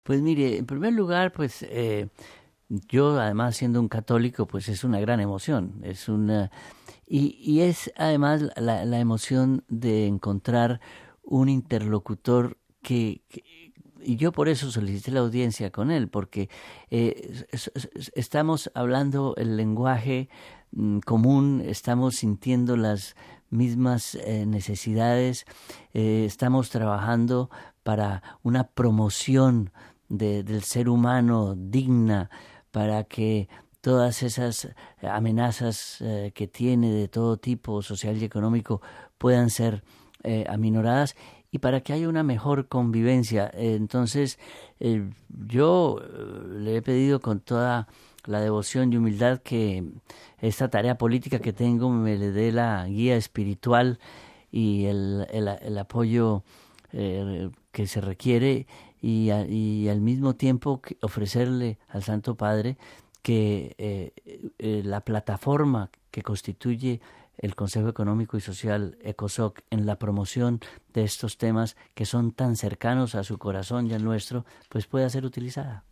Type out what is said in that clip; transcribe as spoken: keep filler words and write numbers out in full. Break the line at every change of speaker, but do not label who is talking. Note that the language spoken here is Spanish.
Pues mire, en primer lugar, pues eh, yo además siendo un católico, pues es una gran emoción, es una y, y es además la, la emoción de encontrar un interlocutor que, que- y yo por eso solicité la audiencia con él, porque eh, es- es- es- estamos hablando el lenguaje mm, común, estamos sintiendo las mismas eh, necesidades, eh, estamos trabajando para una promoción de- del ser humano digna, para que todas esas amenazas eh, que tiene de todo tipo, social y económico, puedan ser eh, aminoradas y para que haya una mejor convivencia. Eh, entonces, eh, yo eh, le he pedido con toda la devoción y humildad que esta tarea política que tengo me le dé la guía espiritual y el, el, el apoyo eh, que se requiere y, a- y al mismo tiempo que ofrecerle al Santo Padre que eh, eh, la plataforma que constituye el Consejo Económico y Social ECOSOC en la promoción de estos temas que son tan cercanos a su corazón y al nuestro, pues pueda ser utilizada.